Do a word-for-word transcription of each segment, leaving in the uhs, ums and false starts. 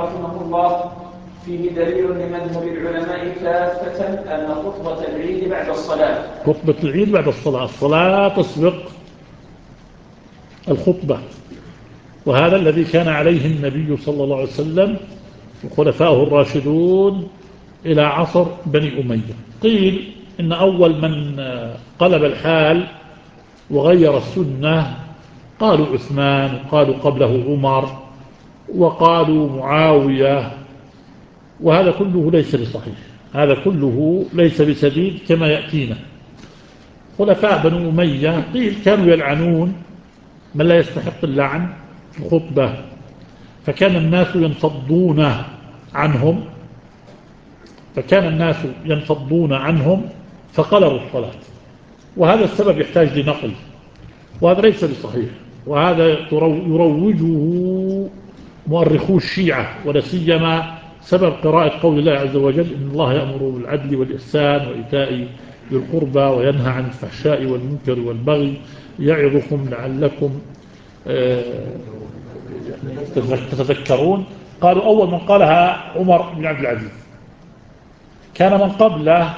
رحمه الله: فيه دليل لمذهب العلماء كافة أن خطبة العيد بعد الصلاة. خطبة العيد بعد الصلاة، الصلاة تسبق الخطبة، وهذا الذي كان عليه النبي صلى الله عليه وسلم وخلفائه الراشدون إلى عصر بني أمية. قيل إن أول من قلب الحال وغير السنة قالوا عثمان، وقالوا قبله عمر، وقالوا معاوية، وهذا كله ليس بصحيح، هذا كله ليس بسديد كما يأتينا. خلفاء بني أمية قيل كانوا يلعنون من لا يستحق اللعن في الخطبة، فكان الناس ينفضون عنهم فكان الناس ينفضون عنهم فقلروا الصلاة، وهذا السبب يحتاج لنقل، وهذا ليس بصحيح، وهذا يروجه مؤرخو الشيعة، ولا سيما سبب قراءة قول الله عز وجل: إن الله يأمر بالعدل والإحسان وإيتاء ذي القربى وينهى عن الفحشاء والمنكر والبغي يعظكم لعلكم تتذكرون. قالوا أول من قالها عمر بن عبد العزيز، كان من قبله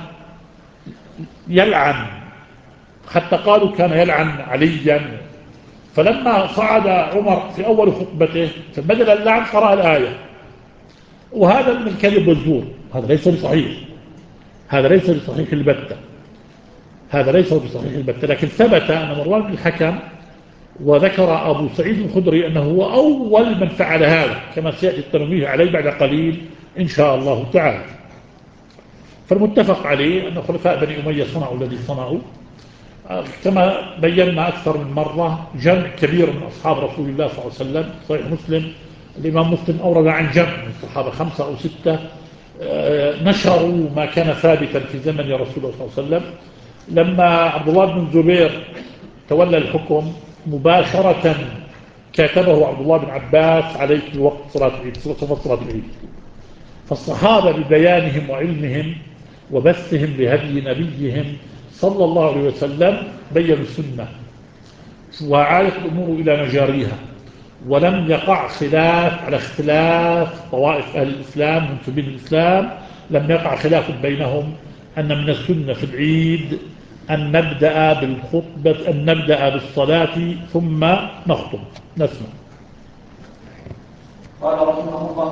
يلعن، حتى قالوا كان يلعن عليا، فلما صعد عمر في أول خطبته فبدل اللعن قرأ الآية، وهذا من الكذب والزور، هذا ليس بصحيح، هذا ليس بصحيح البتة، هذا ليس بصحيح البتة. لكن ثبت أن مروان بن الحكم وذكر أبو سعيد الخدري أنه هو أول من فعل هذا، كما سيأتي التنويه عليه بعد قليل إن شاء الله تعالى. فالمتفق عليه أن خلفاء بني أمية صنعوا الذي صنعوا، كما بينا أكثر من مرة. جمع كبير من أصحاب رسول الله صلى الله عليه وسلم، صحيح مسلم، الإمام مسلم أورد عن جمع من الصحابة خمسة أو ستة نشروا ما كان ثابتا في زمن رسول الله صلى الله عليه وسلم. لما عبد الله بن الزبير تولى الحكم مباشرة كاتبه عبد الله بن عباس عليه في وقت صلاة العيد، صلاة العيد. فالصحابة ببيانهم وعلمهم وبثهم لهدي نبيهم صلى الله عليه وسلم بيّنوا السنة، وعادت الأمور إلى مجاريها، ولم يقع خلاف على اختلاف طوائف أهل الإسلام منسوبين الإسلام، لم يقع خلاف بينهم أن من السنة في العيد أن نبدأ بالخطبة، أن نبدأ بالصلاة ثم نخطب. نسمع. قال رحمه الله: